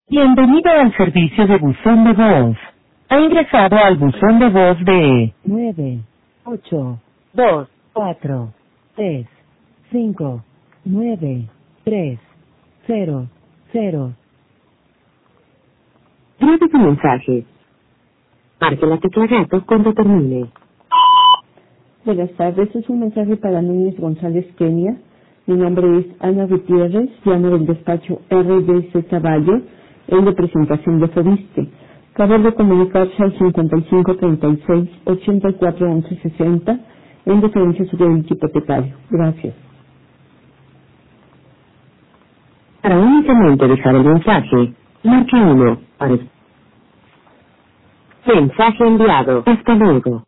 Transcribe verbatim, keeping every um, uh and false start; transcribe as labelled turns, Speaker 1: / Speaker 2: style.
Speaker 1: Bienvenido al servicio de buzón de voz. Ha ingresado al buzón de voz de nueve, ocho, dos, cuatro, tres, cinco, nueve, tres, cero, cero. Grabe tu mensaje. Marque la tecla gato cuando termine.
Speaker 2: Buenas tardes, es un mensaje para Núñez González, Kenia. Mi nombre es Ana Gutiérrez, llamo del despacho R D Z Valle, en representación de Fobiste. Favor de comunicarse al cincuenta y cinco treinta y seis ochenta y cuatro once sesenta en referencia a su crédito hipotecario. Gracias.
Speaker 1: Para únicamente dejar el mensaje, marque uno. Para... Mensaje enviado. Hasta luego.